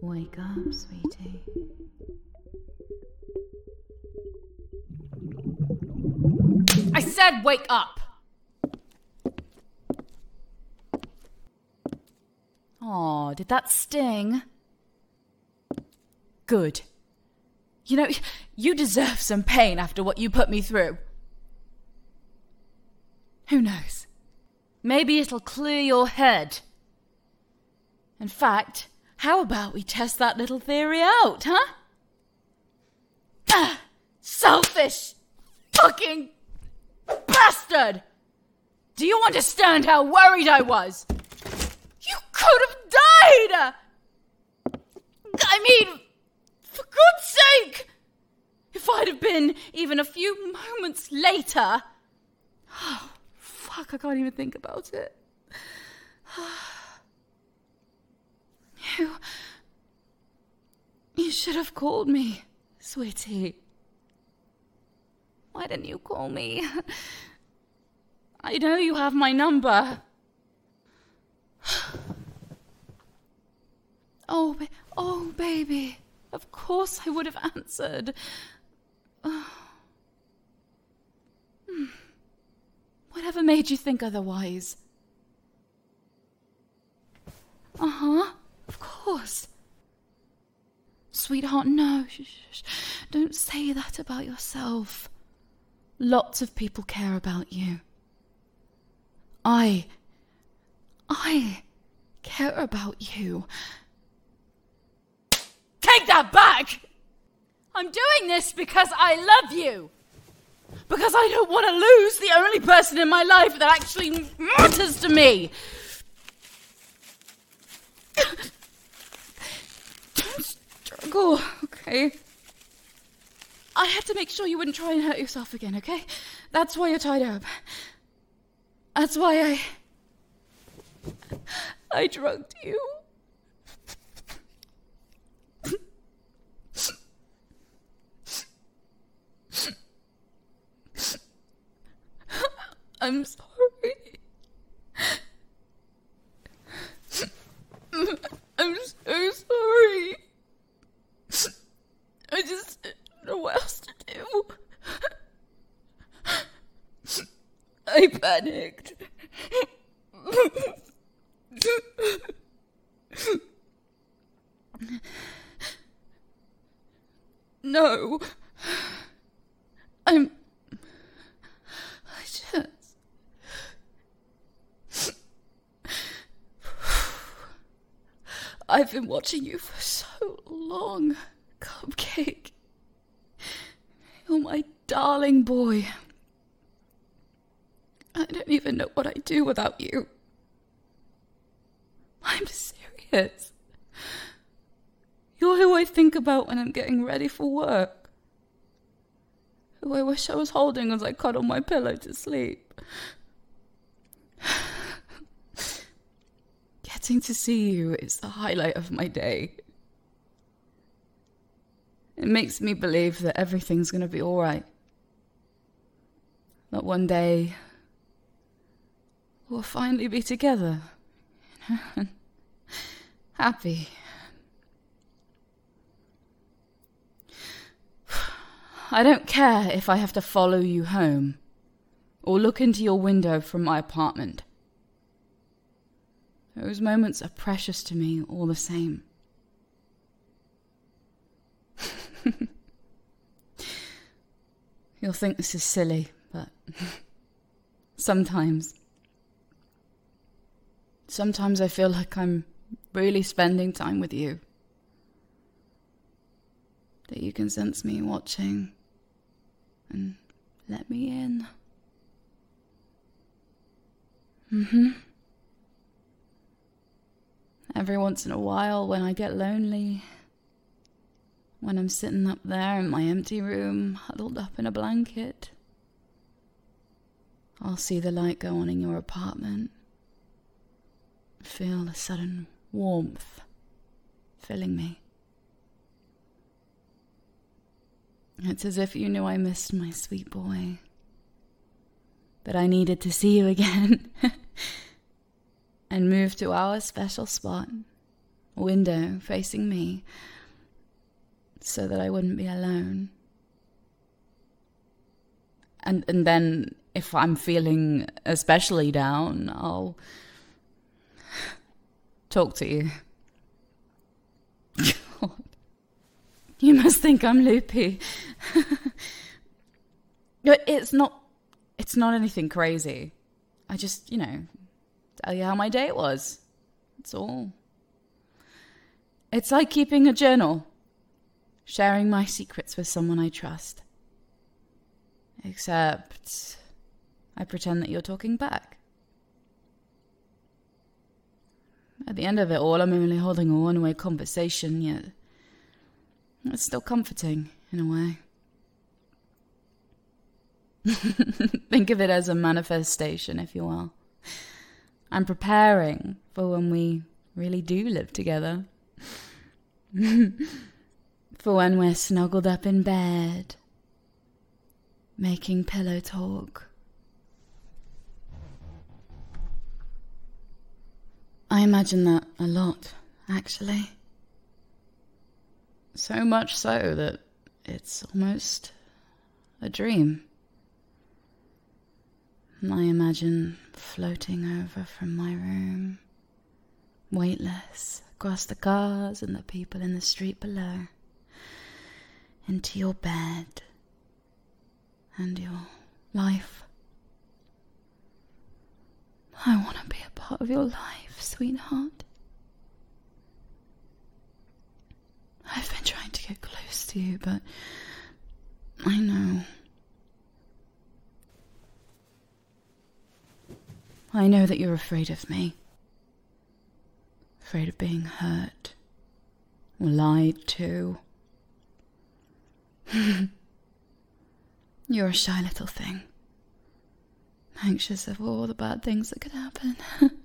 Wake up, sweetie. I said wake up! Aw, did that sting? Good. You know, you deserve some pain after what you put me through. Who knows? Maybe it'll clear your head. In fact, how about we test that little theory out, huh? Selfish fucking bastard! Do you understand how worried I was? You could have died! I mean, for God's sake! If I'd have been even a few moments later... Oh, fuck, I can't even think about it. You should have called me, sweetie. Why didn't you call me? I know you have my number. Oh, baby. Of course I would have answered. Whatever made you think otherwise? Of course. Sweetheart, no. Shh. Don't say that about yourself. Lots of people care about you. I care about you. Take that back! I'm doing this because I love you. Because I don't want to lose the only person in my life that actually matters to me. Don't struggle, okay? I had to make sure you wouldn't try and hurt yourself again, okay? That's why you're tied up. That's why I drugged you. I'm sorry. I'm so sorry. I just didn't know what else to do. I panicked. No. I've been watching you for so long, Cupcake. You're my darling boy. I don't even know what I'd do without you. I'm serious. You're who I think about when I'm getting ready for work. Who I wish I was holding as I cuddle my pillow to sleep. Getting to see you is the highlight of my day. It makes me believe that everything's going to be all right. That one day we'll finally be together. Happy. I don't care if I have to follow you home or look into your window from my apartment. Those moments are precious to me all the same. You'll think this is silly, but sometimes I feel like I'm really spending time with you. That you can sense me watching and let me in. Every once in a while when I get lonely, when I'm sitting up there in my empty room, huddled up in a blanket, I'll see the light go on in your apartment, feel a sudden warmth filling me. It's as if you knew I missed my sweet boy, that I needed to see you again and move to our special spot a window facing me, so that I wouldn't be alone. And then, if I'm feeling especially down, I'll talk to you. God. You must think I'm loopy. It's not anything crazy. I just, tell you how my date was. That's all. It's like keeping a journal. Sharing my secrets with someone I trust. Except I pretend that you're talking back. At the end of it all, I'm only holding a one-way conversation, yet it's still comforting, in a way. Think of it as a manifestation, if you will. I'm preparing for when we really do live together. For when we're snuggled up in bed, making pillow talk. I imagine that a lot, actually. So much so that it's almost a dream. I imagine floating over from my room, weightless, across the cars and the people in the street below, into your bed and your life. I want to be a part of your life, sweetheart. I've been trying to get close to you, but I know that you're afraid of me. Afraid of being hurt or lied to. You're a shy little thing. Anxious of all the bad things that could happen.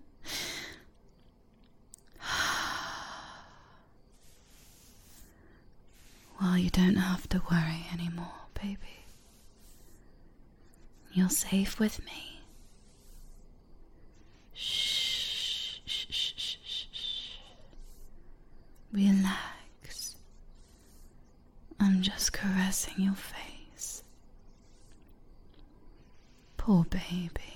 Well, you don't have to worry anymore, baby. You're safe with me. Shh, shh, shh, shh, shh. Relax. I'm just caressing your face. Poor baby.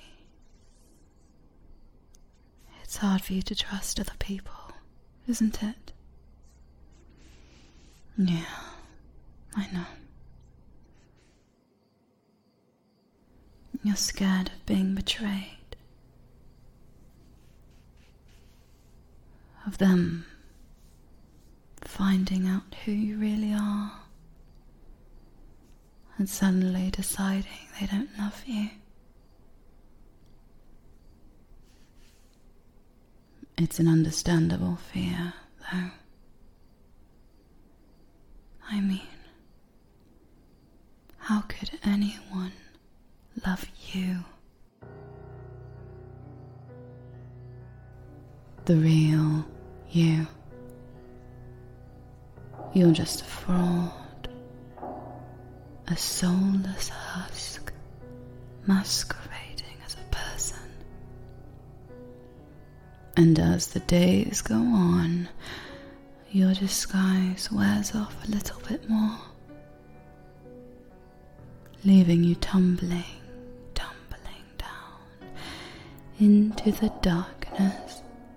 It's hard for you to trust other people, isn't it? Yeah, I know. You're scared of being betrayed. Of them finding out who you really are and suddenly deciding they don't love you. It's an understandable fear, though. I mean, how could anyone love you? The real you. You're just a fraud, a soulless husk masquerading as a person. And as the days go on, your disguise wears off a little bit more, leaving you tumbling down into the darkness.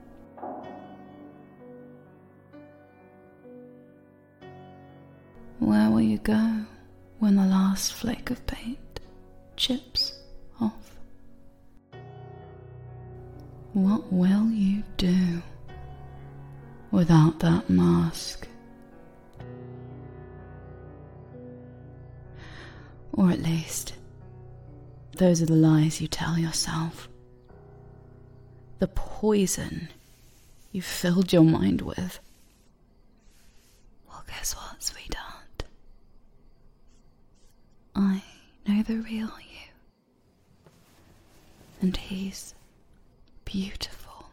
Where will you go when the last flake of paint chips off? What will you do without that mask? Or at least, those are the lies you tell yourself. The poison you've filled your mind with. Well, guess what, sweetheart? I know the real you. And he's beautiful.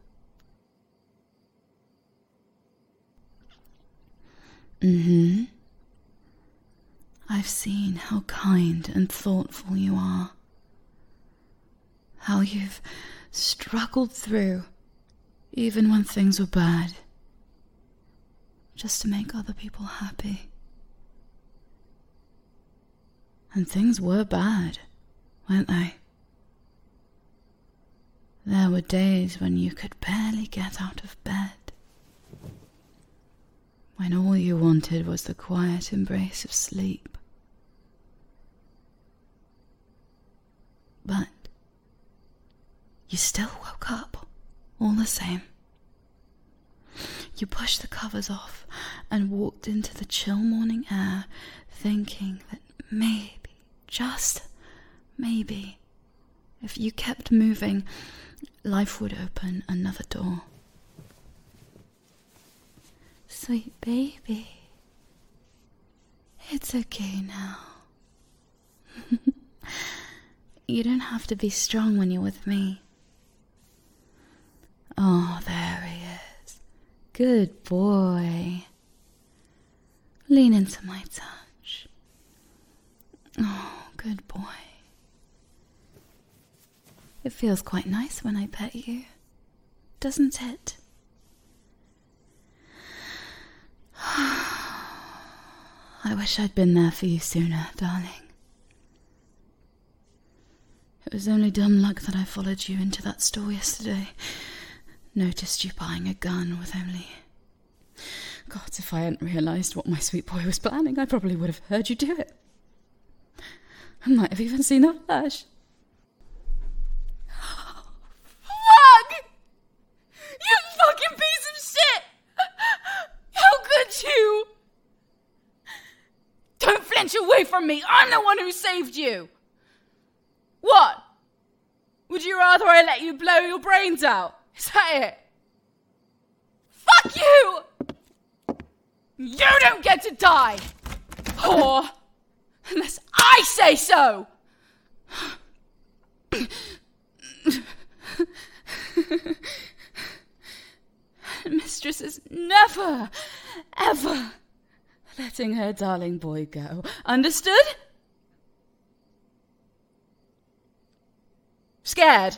I've seen how kind and thoughtful you are. How you've struggled through, even when things were bad. just to make other people happy. And things were bad, weren't they? There were days when you could barely get out of bed. When all you wanted was the quiet embrace of sleep. But you still woke up, all the same. You pushed the covers off and walked into the chill morning air, thinking that maybe, just maybe, if you kept moving, life would open another door. Sweet baby, it's okay now. You don't have to be strong when you're with me. Oh, there he is. Good boy. Lean into my touch. Oh, good boy. It feels quite nice when I pet you, doesn't it? I wish I'd been there for you sooner, darling. It was only dumb luck that I followed you into that store yesterday. Noticed you buying a gun with only... God, if I hadn't realised what my sweet boy was planning, I probably would have heard you do it. I might have even seen the flash. Fuck! You fucking piece of shit! How could you? Don't flinch away from me! I'm the one who saved you! What? Would you rather I let you blow your brains out? Is that it? Fuck you! You don't get to die! Or, unless I say so! Mistress is never, ever letting her darling boy go. Understood? Scared?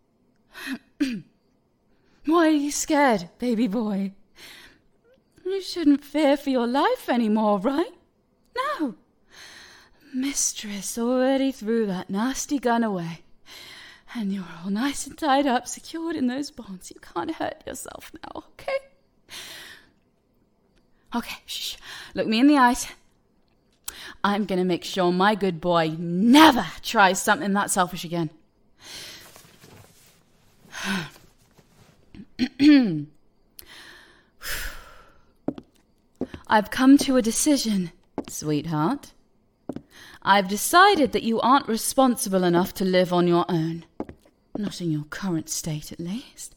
Why are you scared, baby boy? You shouldn't fear for your life anymore, right? No. Mistress already threw that nasty gun away. And you're all nice and tied up, secured in those bonds. You can't hurt yourself now, okay? Okay, shh. Look me in the eyes. I'm going to make sure my good boy never tries something that selfish again. I've come to a decision, sweetheart. I've decided that you aren't responsible enough to live on your own. Not in your current state, at least.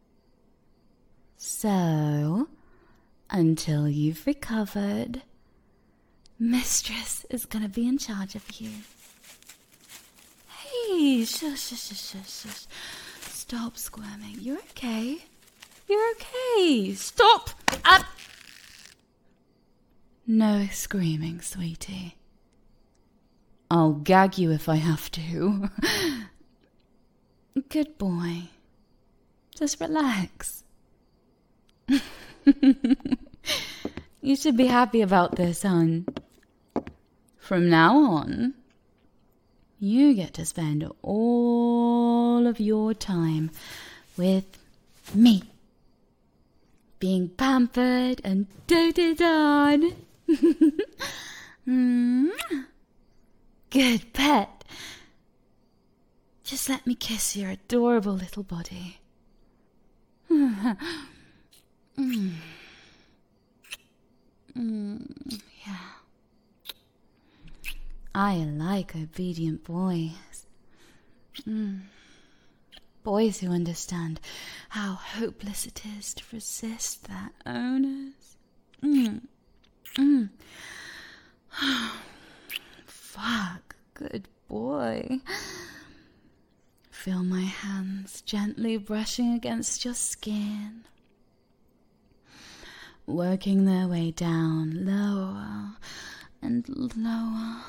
So, until you've recovered, Mistress is going to be in charge of you. Hey, shush. Stop squirming. You're okay. You're okay. Stop. No screaming, sweetie. I'll gag you if I have to. Good boy. Just relax. You should be happy about this, hon. From now on, you get to spend all of your time with me. Being pampered and doted on. Good pet. Just let me kiss your adorable little body. Yeah. I like obedient boys. Boys who understand how hopeless it is to resist their owners. Fuck, good boy. Feel my hands gently brushing against your skin, working their way down lower and lower,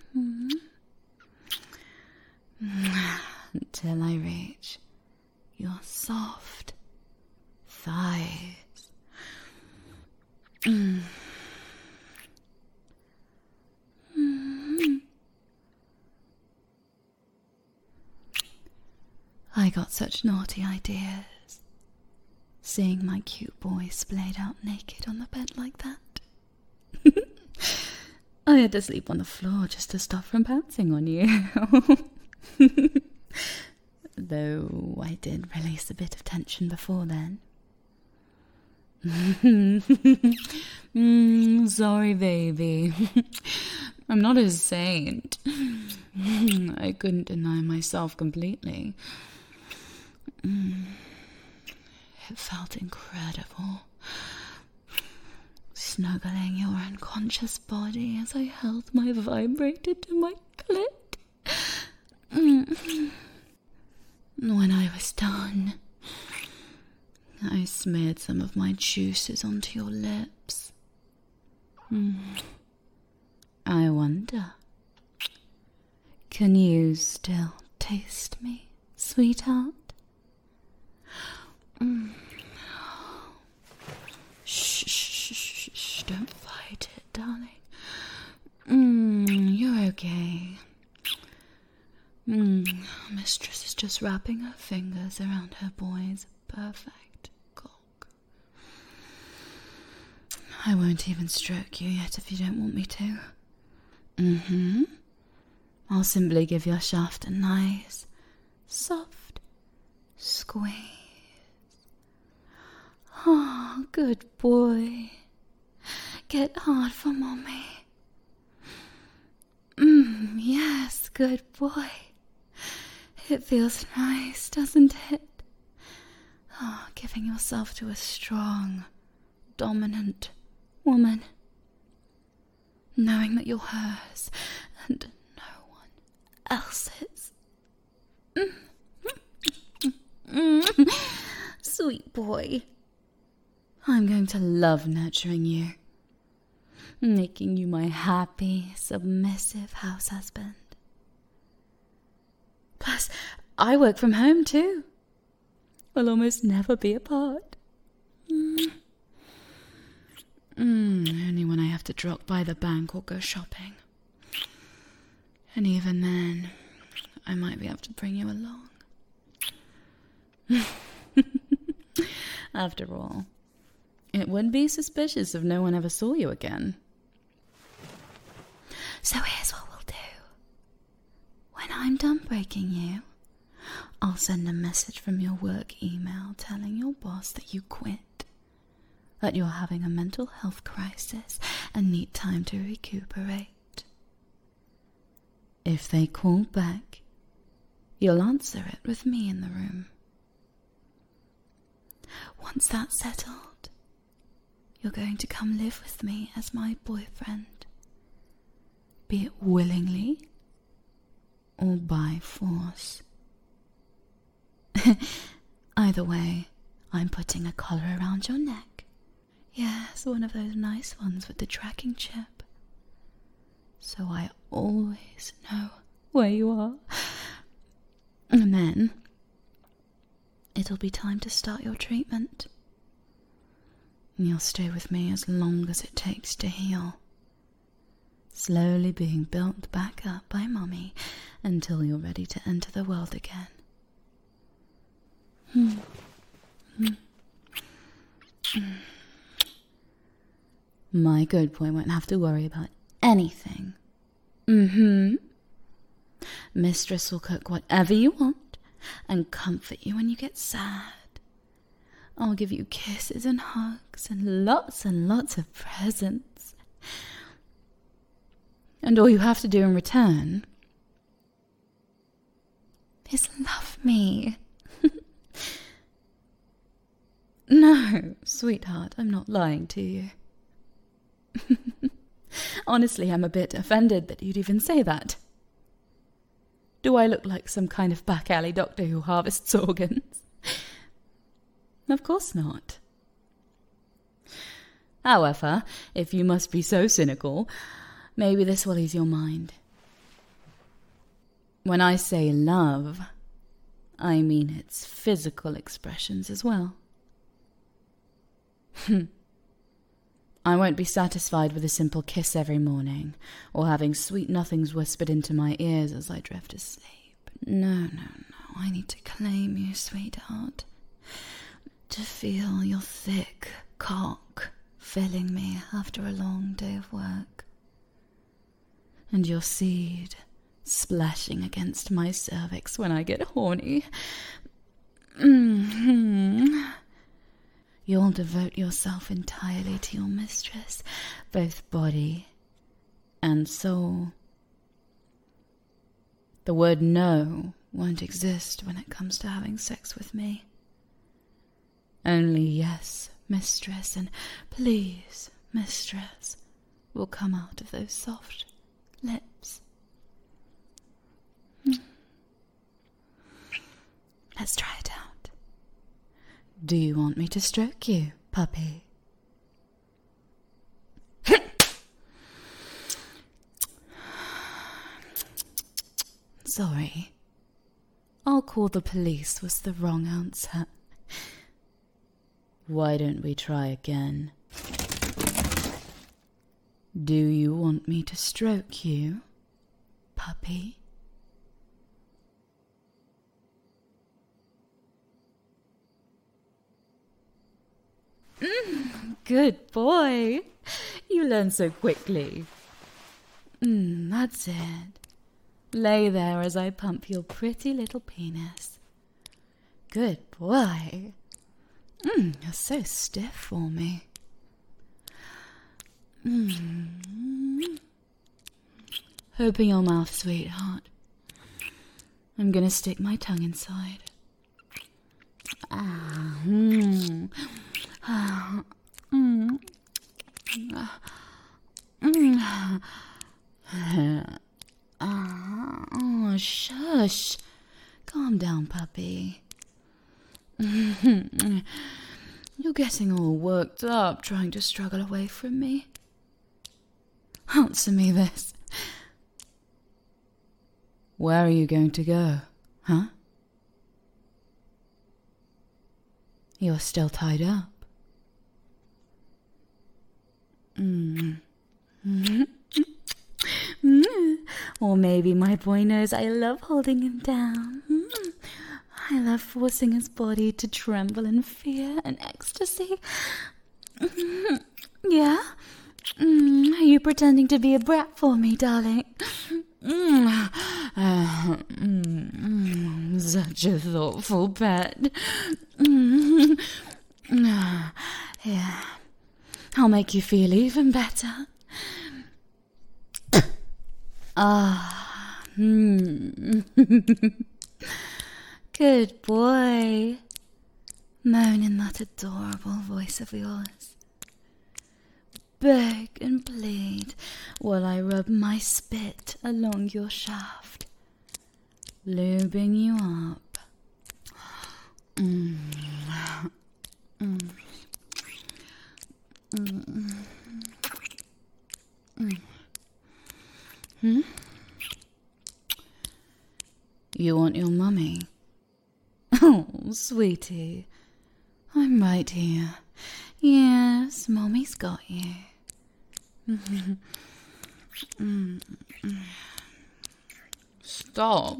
until I reach your soft thighs. got such naughty ideas. Seeing my cute boy splayed out naked on the bed like that. I had to sleep on the floor just to stop from pouncing on you. Though I did release a bit of tension before then. Sorry, baby. I'm not a saint. I couldn't deny myself completely. It felt incredible. Snuggling your unconscious body as I held my vibrator to my clit. When I was done, I smeared some of my juices onto your lips. I wonder, can you still taste me, sweetheart? Shh, don't fight it, darling. You're okay. Mistress is just wrapping her fingers around her boy's perfect cock. I won't even stroke you yet if you don't want me to. I'll simply give your shaft a nice, soft squeeze. Oh, good boy. Get hard for mommy. Yes, good boy. It feels nice, doesn't it? Oh, giving yourself to a strong, dominant woman. Knowing that you're hers and no one else's. Sweet boy. I'm going to love nurturing you, making you my happy, submissive house husband. Plus, I work from home too. We'll almost never be apart. Only when I have to drop by the bank or go shopping. And even then, I might be able to bring you along. After all, it would be suspicious if no one ever saw you again. So here's what we'll do. When I'm done breaking you, I'll send a message from your work email telling your boss that you quit, that you're having a mental health crisis and need time to recuperate. If they call back, you'll answer it with me in the room. Once that's settled, you're going to come live with me as my boyfriend, be it willingly or by force. Either way, I'm putting a collar around your neck. Yes, one of those nice ones with the tracking chip. So I always know where you are. And then it'll be time to start your treatment. You'll stay with me as long as it takes to heal, slowly being built back up by Mummy until you're ready to enter the world again. My good boy won't have to worry about anything. Mistress will cook whatever you want and comfort you when you get sad. I'll give you kisses and hugs and lots of presents. And all you have to do in return is love me. No, sweetheart, I'm not lying to you. Honestly, I'm a bit offended that you'd even say that. Do I look like some kind of back alley doctor who harvests organs? Of course not. However, if you must be so cynical, maybe this will ease your mind. When I say love, I mean its physical expressions as well. I won't be satisfied with a simple kiss every morning, or having sweet nothings whispered into my ears as I drift asleep. No. I need to claim you, sweetheart. To feel your thick cock filling me after a long day of work. And your seed splashing against my cervix when I get horny. You'll devote yourself entirely to your mistress, both body and soul. The word no won't exist when it comes to having sex with me. Only yes, mistress, and please, mistress, will come out of those soft lips. Let's try it out. Do you want me to stroke you, puppy? Sorry. I'll call the police was the wrong answer. Why don't we try again? Do you want me to stroke you, puppy? Good boy. You learn so quickly. That's it. Lay there as I pump your pretty little penis. Good boy. You're so stiff for me. Open your mouth, sweetheart. I'm gonna stick my tongue inside. Oh, shush. Calm down, puppy. You're getting all worked up trying to struggle away from me. Answer me this. Where are you going to go, huh? You're still tied up. Or maybe my boy knows I love holding him down. I love forcing his body to tremble in fear and ecstasy. Yeah? Are you pretending to be a brat for me, darling? Such a thoughtful pet. Yeah. I'll make you feel even better. Good boy. Moan in that adorable voice of yours. Beg and plead while I rub my spit along your shaft, lubing you up. You want your mummy? Oh, sweetie, I'm right here. Yes, Mommy's got you. Stop.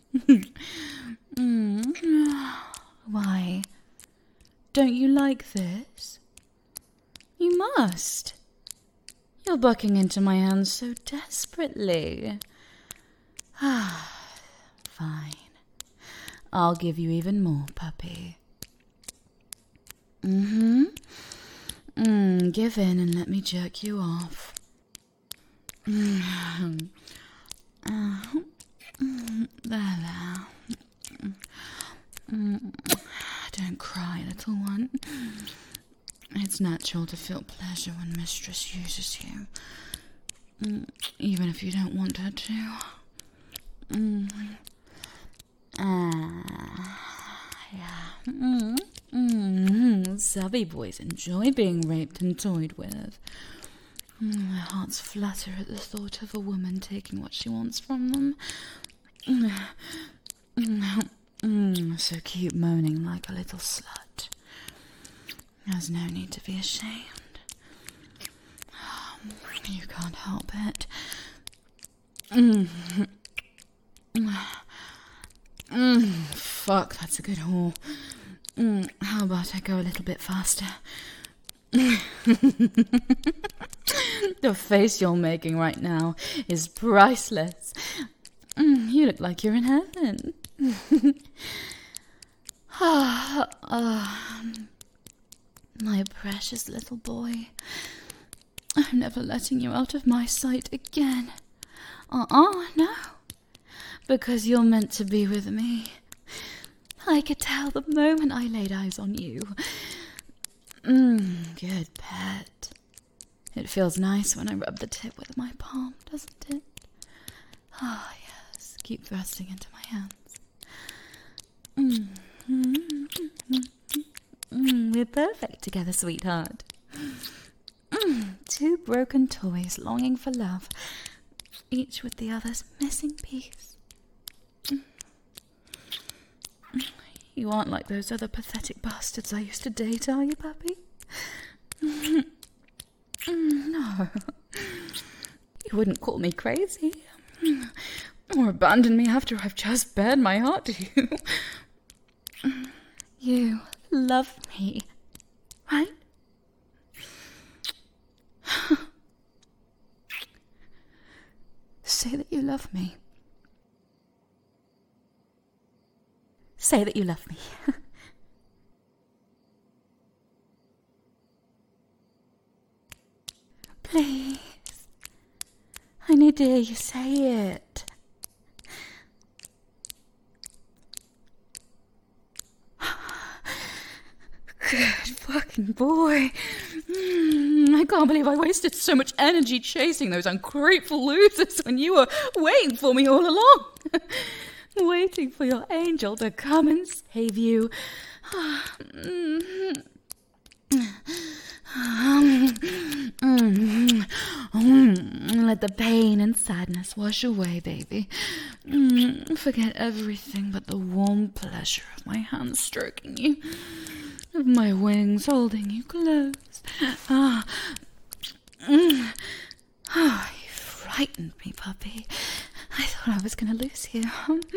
Why? Don't you like this? You must. You're bucking into my hands so desperately. Fine. I'll give you even more, puppy. Give in and let me jerk you off. There. Don't cry, little one. It's natural to feel pleasure when mistress uses you, even if you don't want her to. Savvy boys enjoy being raped and toyed with. Their hearts flutter at the thought of a woman taking what she wants from them. So keep moaning like a little slut. There's no need to be ashamed. You can't help it. fuck, that's a good haul. How about I go a little bit faster? The face you're making right now is priceless. You look like you're in heaven. My precious little boy. I'm never letting you out of my sight again. No. Because you're meant to be with me. I could tell the moment I laid eyes on you. Good pet. It feels nice when I rub the tip with my palm, doesn't it? Ah, yes. Keep thrusting into my hands. We're perfect together, sweetheart. Two broken toys longing for love, each with the other's missing piece. You aren't like those other pathetic bastards I used to date, are you, puppy? No. You wouldn't call me crazy. Or abandon me after I've just bared my heart to you. You love me, right? Say that you love me. Say that you love me. Please. I need to hear you say it. Good fucking boy. I can't believe I wasted so much energy chasing those ungrateful losers when you were waiting for me all along. Waiting for your angel to come and save you. Let the pain and sadness wash away, baby. Forget everything but the warm pleasure of my hands stroking you, of my wings holding you close. You frightened me, puppy. I thought I was going to lose you.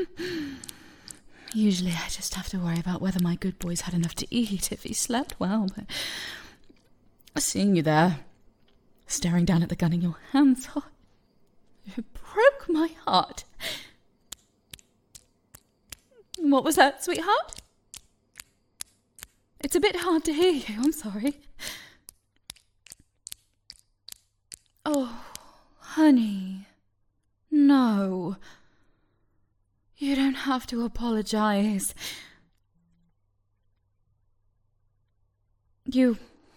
Usually I just have to worry about whether my good boy's had enough to eat if he slept well, but seeing you there, staring down at the gun in your hands, it broke my heart. What was that, sweetheart? It's a bit hard to hear you, I'm sorry. Oh, honey. No. You don't have to apologize. You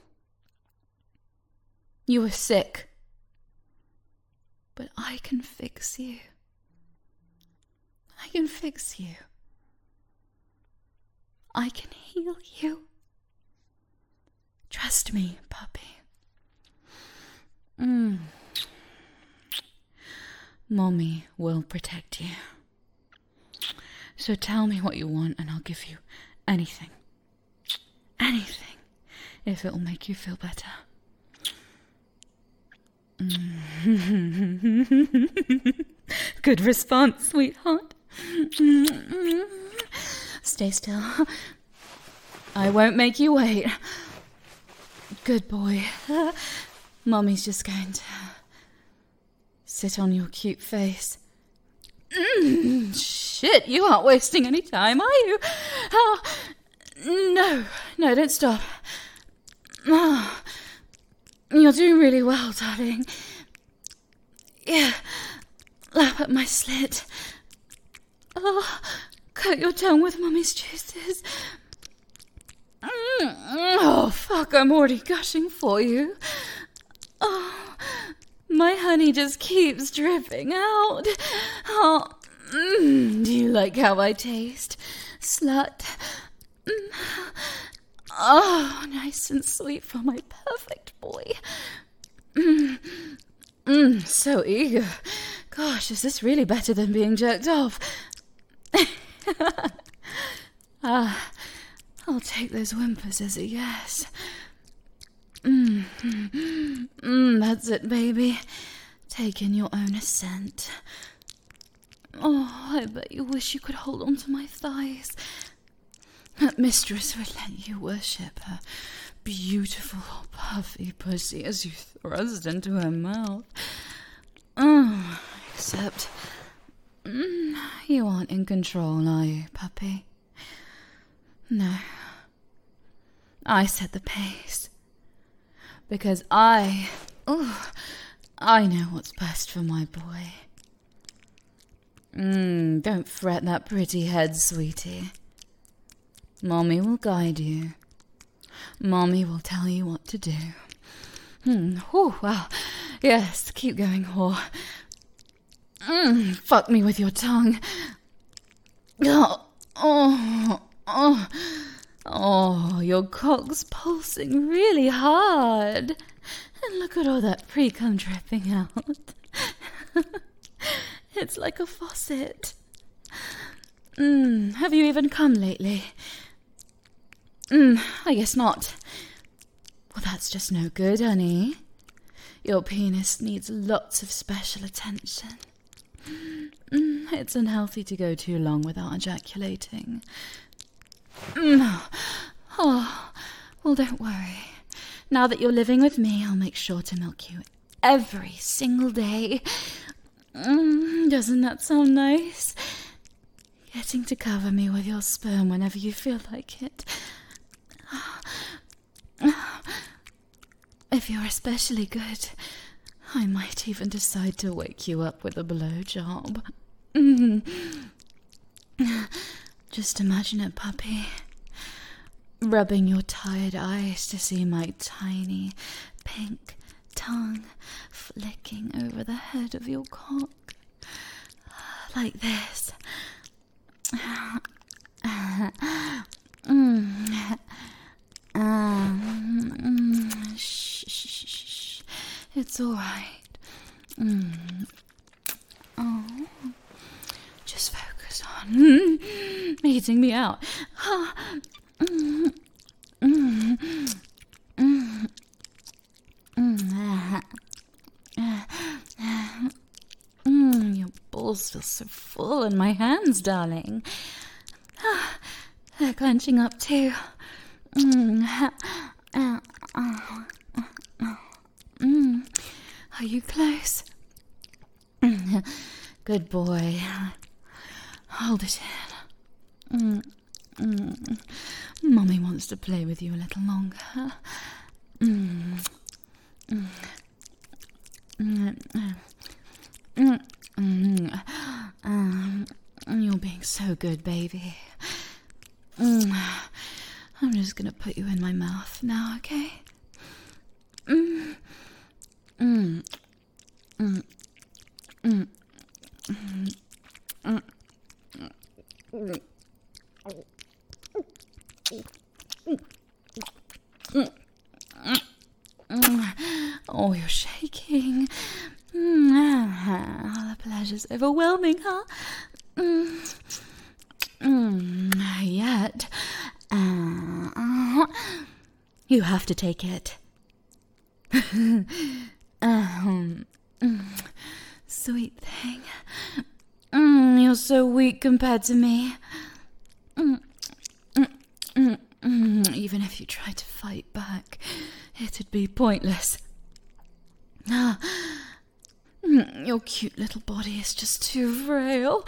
were sick. But I can fix you. I can fix you. I can heal you. Trust me, puppy. Mommy will protect you. So tell me what you want and I'll give you anything. Anything. If it'll make you feel better. Good response, sweetheart. Stay still. I won't make you wait. Good boy. Mommy's just going to sit on your cute face. Shit, you aren't wasting any time, are you? No, don't stop. You're doing really well, darling. Yeah, lap at my slit. Coat your tongue with Mummy's juices. Oh, fuck, I'm already gushing for you. Oh, my honey just keeps dripping out. Do you like how I taste, slut? Oh, nice and sweet for my perfect boy. So eager. Gosh, is this really better than being jerked off? I'll take those whimpers as a yes. That's it, baby. Take in your own scent. Oh, I bet you wish you could hold on to my thighs. That mistress would let you worship her beautiful, puffy pussy as you thrust into her mouth. Except, you aren't in control, are you, puppy? No. I set the pace. Because I know what's best for my boy. Don't fret that pretty head, sweetie. Mommy will guide you. Mommy will tell you what to do. Wow. Yes, keep going, whore. Fuck me with your tongue. Oh, your cock's pulsing really hard. And look at all that pre-cum dripping out. It's like a faucet. Have you even come lately? I guess not. Well, that's just no good, honey. Your penis needs lots of special attention. It's unhealthy to go too long without ejaculating. Oh, well, don't worry. Now that you're living with me, I'll make sure to milk you every single day. Doesn't that sound nice? Getting to cover me with your sperm whenever you feel like it. If you're especially good, I might even decide to wake you up with a blowjob. Just imagine it, puppy. Rubbing your tired eyes to see my tiny pink tongue flicking over the head of your cock. Like this. Shh. It's all right. Oh, just focus on eating me out. Your balls feel so full in my hands, darling. They're clenching up too. Are you close? Good boy. Hold it in. Mummy wants to play with you a little longer. You're being so good, baby. I'm just gonna put you in my mouth now, okay? Oh, you're shaking. The pleasure's overwhelming, huh? Yet. You have to take it. Sweet thing. You're so weak compared to me. Even if you tried to fight back, it'd be pointless. Your cute little body is just too frail.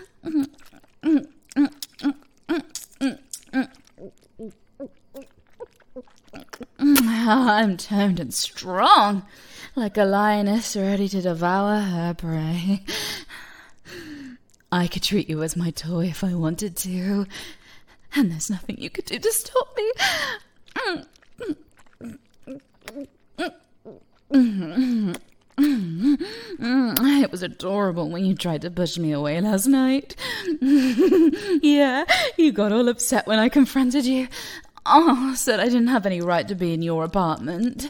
I'm toned and strong, like a lioness ready to devour her prey. I could treat you as my toy if I wanted to, and there's nothing you could do to stop me. It was adorable when you tried to push me away last night. Yeah, you got all upset when I confronted you. Oh, said I didn't have any right to be in your apartment.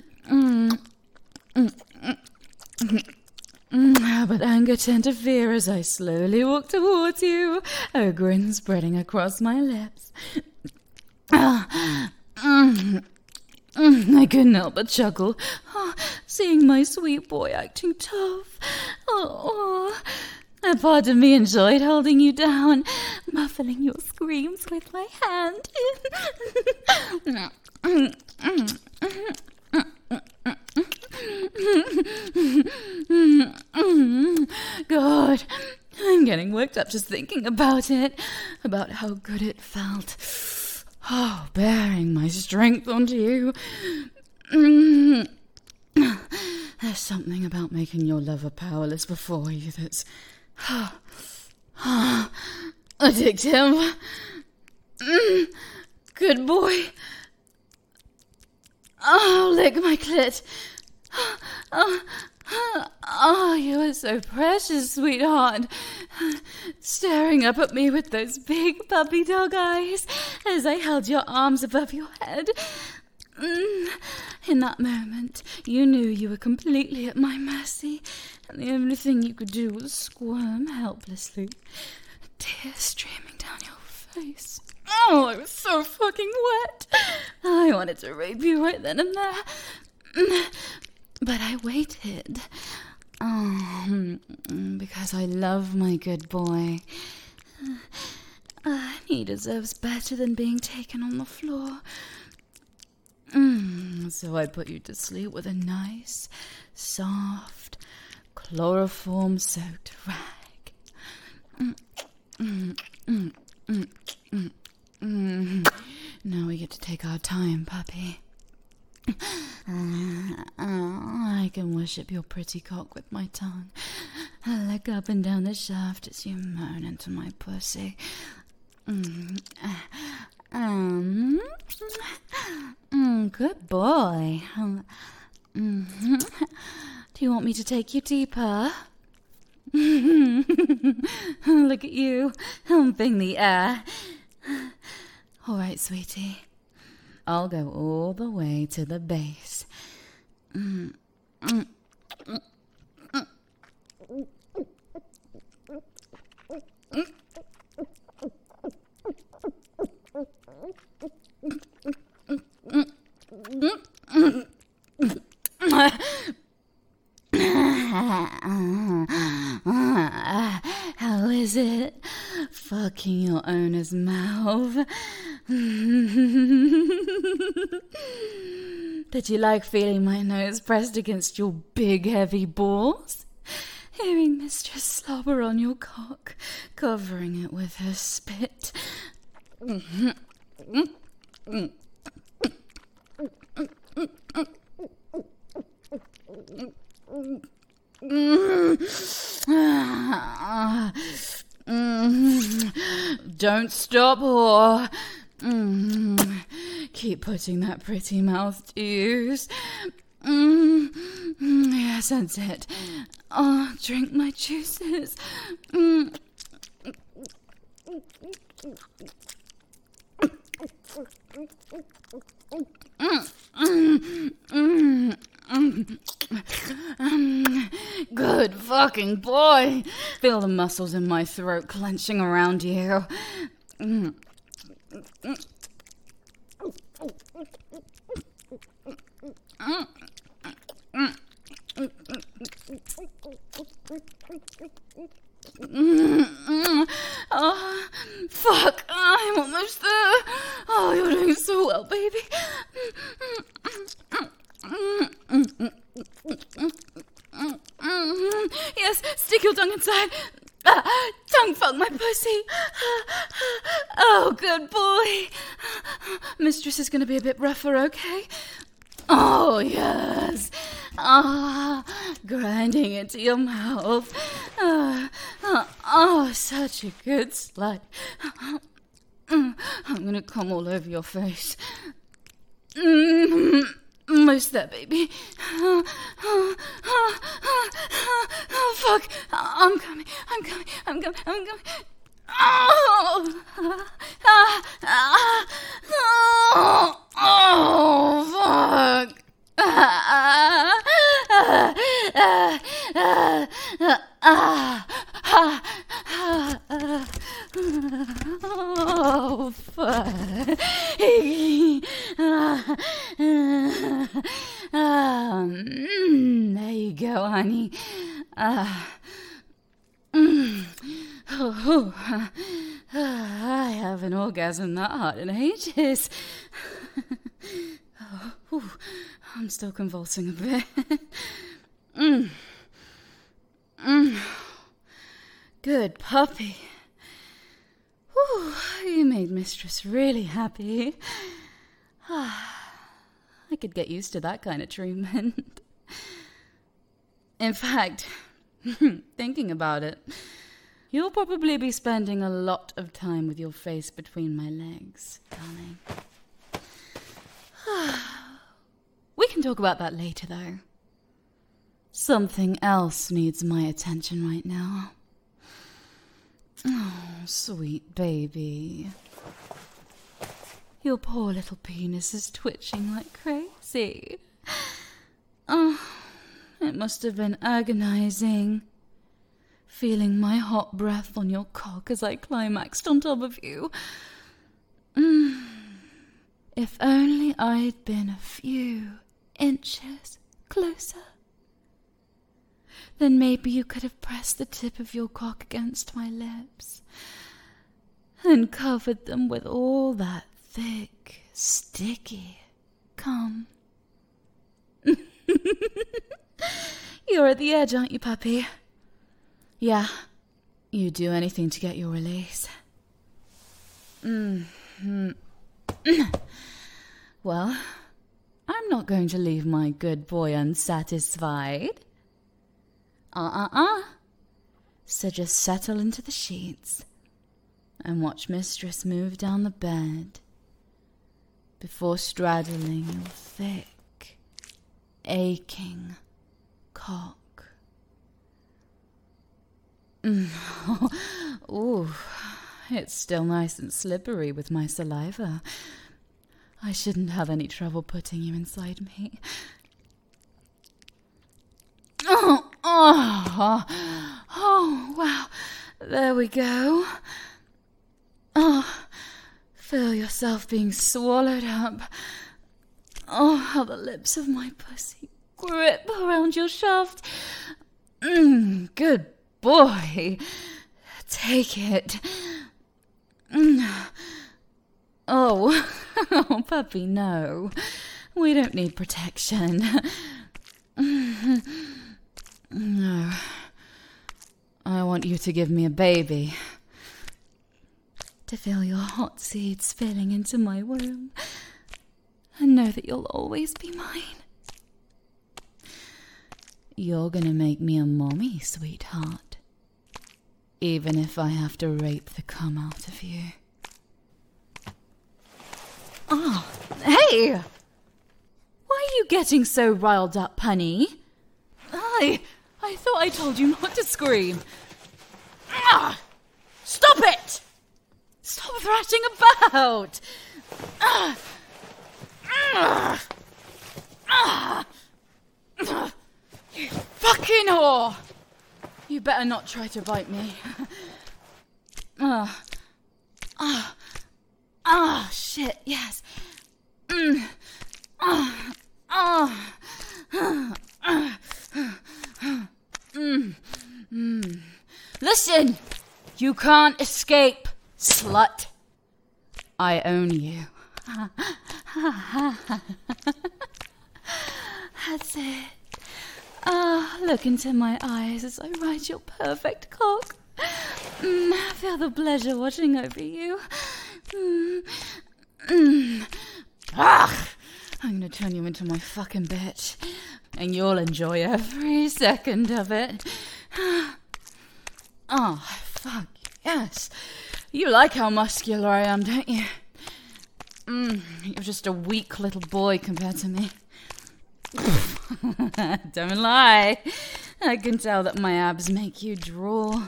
But anger turned to fear as I slowly walked towards you, a grin spreading across my lips. I couldn't help but chuckle, seeing my sweet boy acting tough. A part of me enjoyed holding you down, muffling your screams with my hand. God, I'm getting worked up just thinking about it, about how good it felt. Oh, bearing my strength onto you. There's something about making your lover powerless before you that's addictive. Good boy. Oh, lick my clit. Oh, you are so precious, sweetheart. Staring up at me with those big puppy dog eyes as I held your arms above your head. In that moment, you knew you were completely at my mercy, and the only thing you could do was squirm helplessly, tears streaming down your face. Oh, I was so fucking wet. I wanted to rape you right then and there. But I waited. Because I love my good boy. He deserves better than being taken on the floor. So I put you to sleep with a nice, soft, chloroform-soaked rag. Now we get to take our time, puppy. I can worship your pretty cock with my tongue. Lick up and down the shaft as you moan into my pussy. Good boy. Do you want me to take you deeper? Look at you, humping the air. All right, sweetie. I'll go all the way to the base. How is it? Fucking your owner's mouth. Did you like feeling my nose pressed against your big heavy balls? Hearing Mistress slobber on your cock, covering it with her spit. Don't stop, whore. Keep putting that pretty mouth to use. Yes, that's it. Oh, drink my juices. Good fucking boy. Feel the muscles in my throat clenching around you. Oh, fuck, I'm almost there. Oh, you're doing so well, baby. Yes, stick your tongue inside. Tongue fuck my pussy. Oh, good boy. Mistress is going to be a bit rougher, okay? Oh, yes. Grinding into your mouth. Such a good slut. I'm going to come all over your face. Most there, baby. Fuck. I'm coming. Fuck. Oh, fuck. There you go, honey. Oh, I haven't orgasmed that hard in ages. I'm still convulsing a bit. Good puppy. You made Mistress really happy. I could get used to that kind of treatment. In fact, thinking about it, you'll probably be spending a lot of time with your face between my legs, darling. We can talk about that later, though. Something else needs my attention right now. Oh, sweet baby. Your poor little penis is twitching like crazy. Oh, it must have been agonizing. Feeling my hot breath on your cock as I climaxed on top of you. If only I'd been a few inches closer. Then maybe you could have pressed the tip of your cock against my lips and covered them with all that thick, sticky cum. You're at the edge, aren't you, puppy? Yeah, you'd do anything to get your release. Well, I'm not going to leave my good boy unsatisfied. So just settle into the sheets and watch Mistress move down the bed before straddling your thick, aching cock. Ooh, it's still nice and slippery with my saliva. I shouldn't have any trouble putting you inside me. Oh, wow. There we go. Oh, feel yourself being swallowed up. Oh, how the lips of my pussy grip around your shaft. Good boy. Take it. Oh, puppy, no. We don't need protection. No. I want you to give me a baby. To feel your hot seeds filling into my womb. And know that you'll always be mine. You're gonna make me a mommy, sweetheart. Even if I have to rape the cum out of you. Oh, hey! Why are you getting so riled up, honey? I thought I told you not to scream. Stop it! Stop thrashing about! You fucking whore! You better not try to bite me. Shit, yes. Listen! You can't escape, slut. I own you. That's it. Look into my eyes as I ride your perfect cock. Feel the pleasure washing over you. I'm gonna turn you into my fucking bitch, and you'll enjoy every second of it. Oh, fuck, yes. You like how muscular I am, don't you? You're just a weak little boy compared to me. Don't lie. I can tell that my abs make you drool.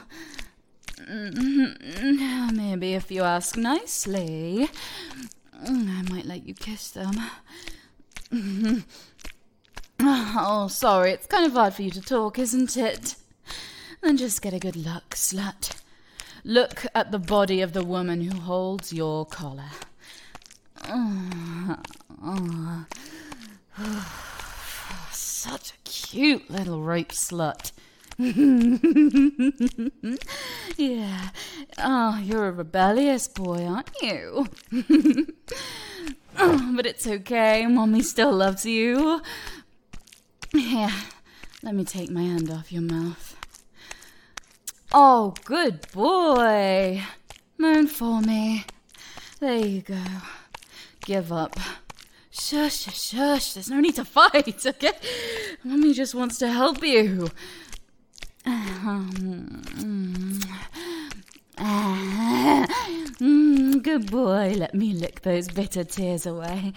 Maybe if you ask nicely, I might let you kiss them. Oh, sorry, it's kind of hard for you to talk, isn't it? Then just get a good look, slut. Look at the body of the woman who holds your collar. Such a cute little rape slut. Yeah. Oh, you're a rebellious boy, aren't you? Oh, but it's okay. Mommy still loves you. Here, let me take my hand off your mouth. Oh, good boy. Moan for me. There you go. Give up. Shush, shush, shush. There's no need to fight, okay? Mommy just wants to help you. Good boy. Let me lick those bitter tears away.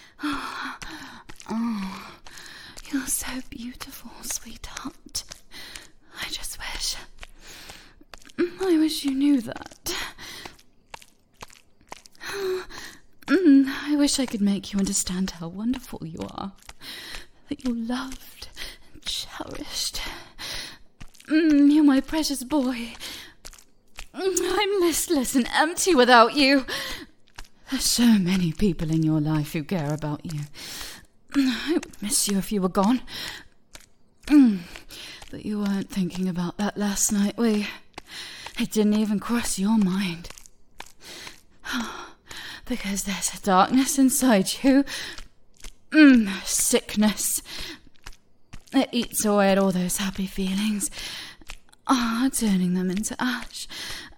Oh, you're so beautiful, sweetheart. I just wish... I wish you knew that. I wish I could make you understand how wonderful you are. That you're loved and cherished. You're my precious boy. I'm listless and empty without you. There's so many people in your life who care about you. I would miss you if you were gone. But you weren't thinking about that last night, were you? It didn't even cross your mind. Because there's a darkness inside you. Sickness. It eats away at all those happy feelings. Turning them into ash.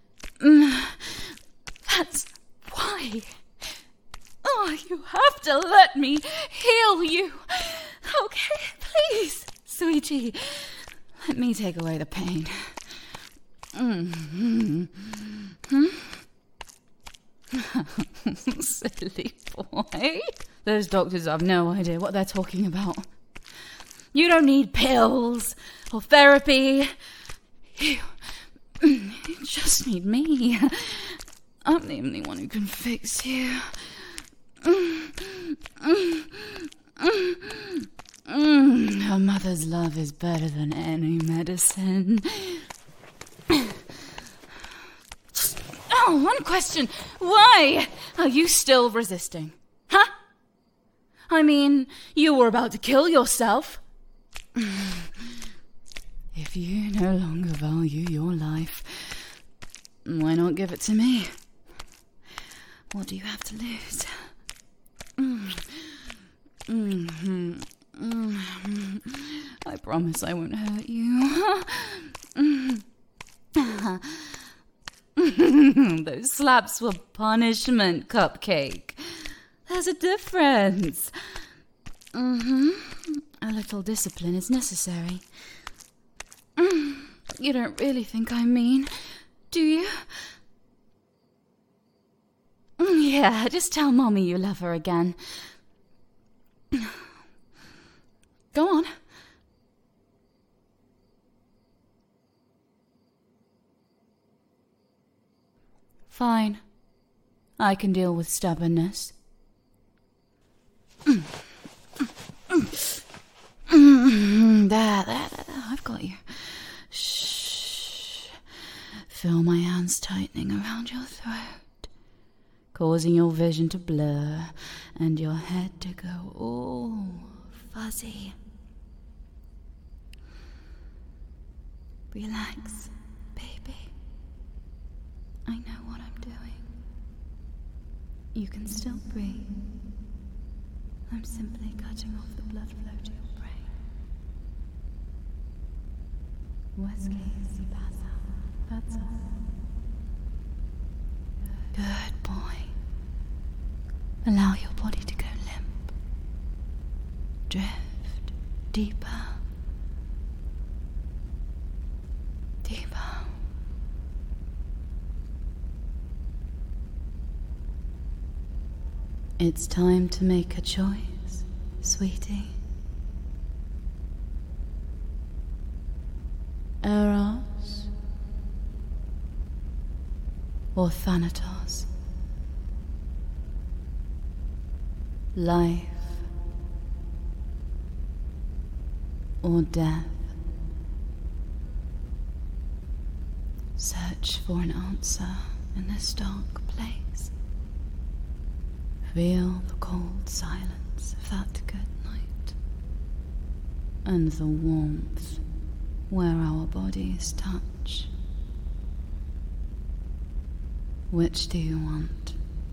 That's why. You have to let me heal you. Okay, please, sweetie. Let me take away the pain. Silly boy. Those doctors have no idea what they're talking about. You don't need pills or therapy. You just need me. I'm the only one who can fix you. Her mother's love is better than any medicine. One question. Why are you still resisting? Huh? I mean, you were about to kill yourself. If you no longer value your life, why not give it to me? What do you have to lose? I promise I won't hurt you. Those slaps were punishment, Cupcake. There's a difference. A little discipline is necessary. You don't really think I'm mean, do you? Yeah, just tell Mommy you love her again. Go on. Fine. I can deal with stubbornness. There. I've got you. Shh. Feel my hands tightening around your throat, causing your vision to blur and your head to go all fuzzy. Relax, baby. I know what I'm doing. You can still breathe. I'm simply cutting off the blood flow to your brain. Whiskey, si pasa. That's all. Good boy. Allow your body to go limp. Drift deeper. Deeper. It's time to make a choice, sweetie. Eros or Thanatos? Life or death? Search for an answer in this dark place. Feel the cold silence of that good night, and the warmth where our bodies touch. Which do you want?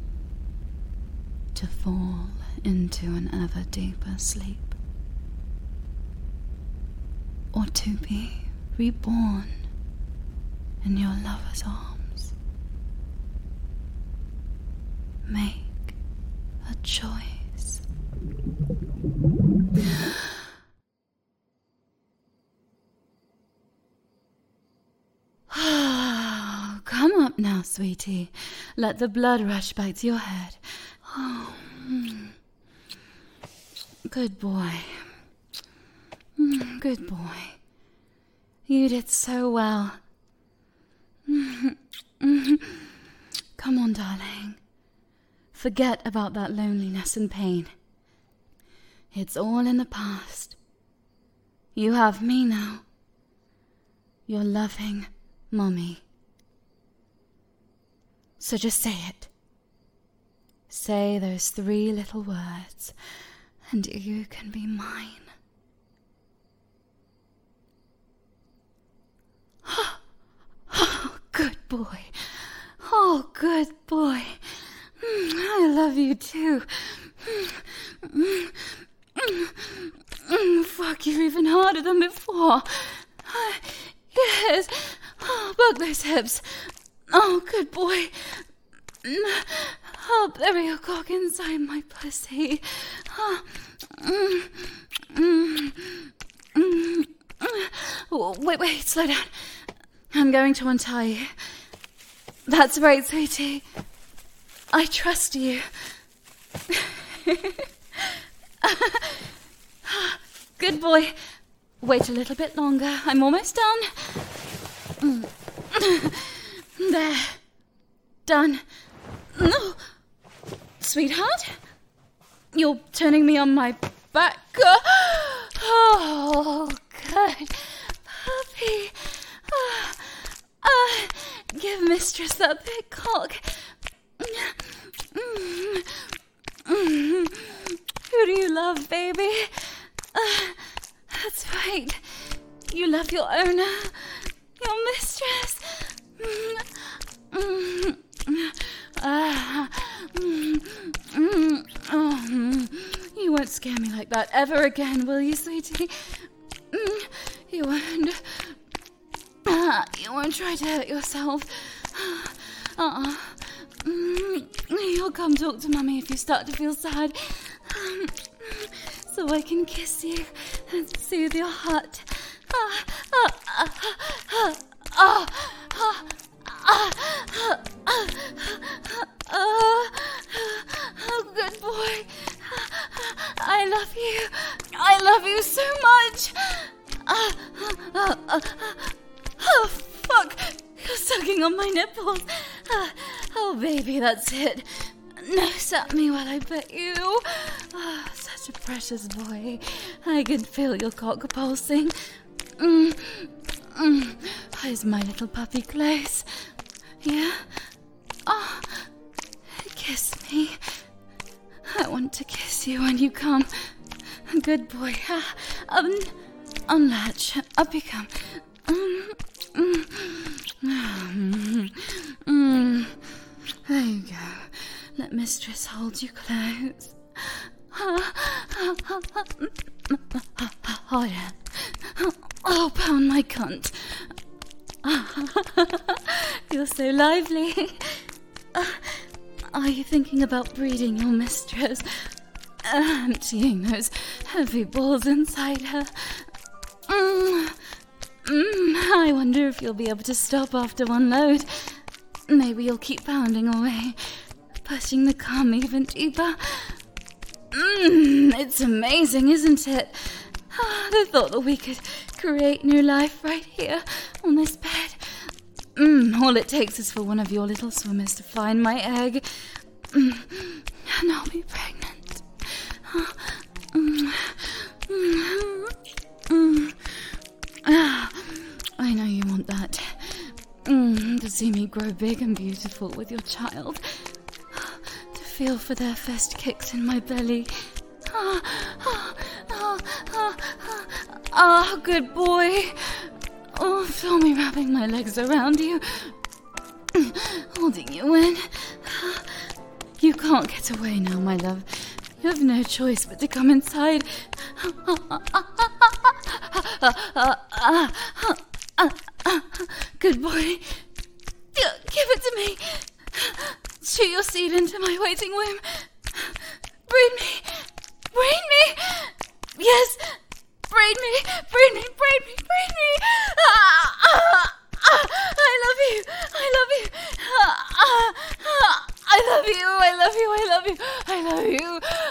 To fall into an ever deeper sleep? Or to be reborn in your lover's arms? Make a choice. Come up now, sweetie. Let the blood rush back to your head. Oh. Good boy. Good boy. You did so well. Come on, darling. Forget about that loneliness and pain. It's all in the past. You have me now. Your loving Mommy. So just say it. Say those 3 little words, and you can be mine. Oh, good boy. Oh, good boy. I love you too. Fuck you even harder than before. Yes. Oh, bug those hips. Oh, good boy. Oh, bury your cock inside my pussy. Wait, slow down. I'm going to untie you. That's right, sweetie. I trust you. Good boy. Wait a little bit longer. I'm almost done. There. Done. No. Sweetheart? You're turning me on my back. Oh, good. Puppy. Give mistress that big cock. Who do you love, baby? That's right. You love your owner, your mistress. You won't scare me like that ever again, will you, sweetie? You won't. You won't try to hurt yourself. You'll come talk to Mummy if you start to feel sad. So I can kiss you and soothe your heart. Oh, good boy. I love you. I love you so much. Oh, fuck. You're sucking on my nipples. Oh, baby, that's it. Nose at me while I pet you. Oh, such a precious boy. I can feel your cock pulsing. Is my little puppy close? Yeah? Oh, kiss me. I want to kiss you when you come. Good boy. Unlatch. Up you come. There you go. Let mistress hold you close. Oh, yeah. Oh, pound my cunt. You're so lively. Are you thinking about breeding your mistress? Emptying those heavy balls inside her? I wonder if you'll be able to stop after one load. Maybe you'll keep pounding away, pushing the cum even deeper. It's amazing, isn't it? The thought that we could create new life right here on this bed. All it takes is for one of your little swimmers to find my egg, and I'll be pregnant. I know you want that. To see me grow big and beautiful with your child. To feel for their first kicks in my belly. Good boy. Oh, feel me wrapping my legs around you. holding you in. You can't get away now, my love. You have no choice but to come inside. Good boy. Give it to me. Shoot your seed into my waiting womb. Breed me. Breed me. Yes. Breed me. Breed me. Breed me. Breed me. I love you. I love you. I love you. I love you. I love you. I love you.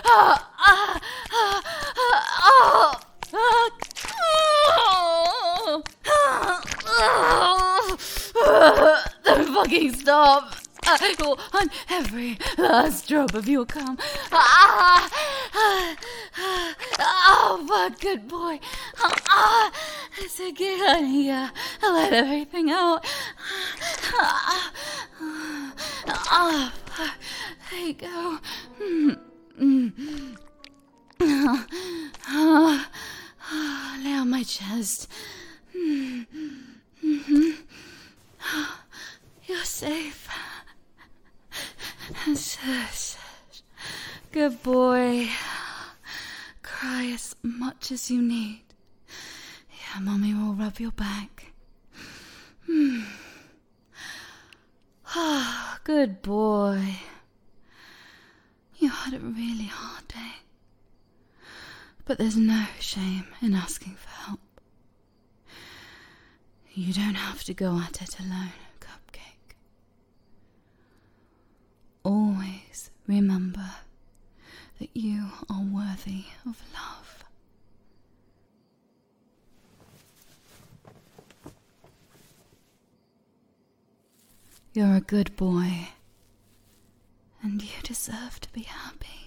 Don't fucking stop. I will on every last drop of your cum. Oh, fuck, good boy. It's okay, honey. I'll let everything out. There you go. Lay on my chest. You're safe. Good boy. Cry as much as you need. Yeah, Mommy will rub your back. Good boy. You had a really hard day. But there's no shame in asking for help. You don't have to go at it alone, Cupcake. Always remember that you are worthy of love. You're a good boy, and you deserve to be happy.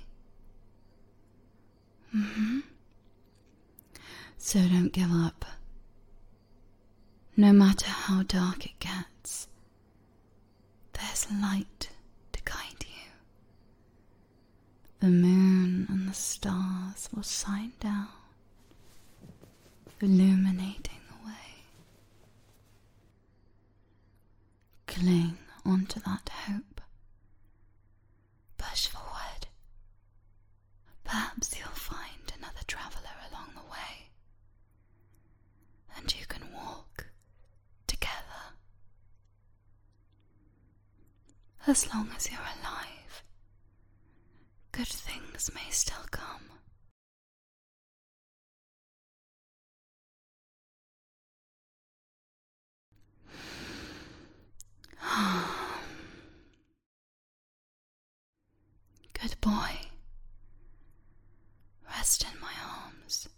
So don't give up. No matter how dark it gets, there's light to guide you. The moon and the stars will shine down, illuminating the way. Cling onto that hope. Push forward. Perhaps you'll find another traveller along the way, and you can walk together. As long as you're alive, good things may still come. Good boy. Rest in my arms.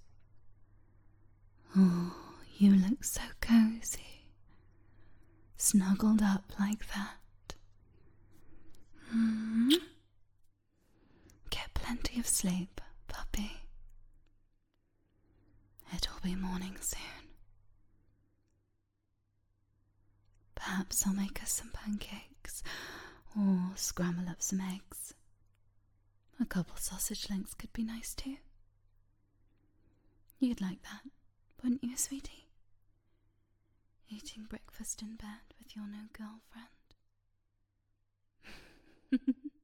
Oh, you look so cozy. Snuggled up like that. Get plenty of sleep, puppy. It'll be morning soon. Perhaps I'll make us some pancakes, or scramble up some eggs. A couple sausage links could be nice too. You'd like that, wouldn't you, sweetie? Eating breakfast in bed with your new girlfriend.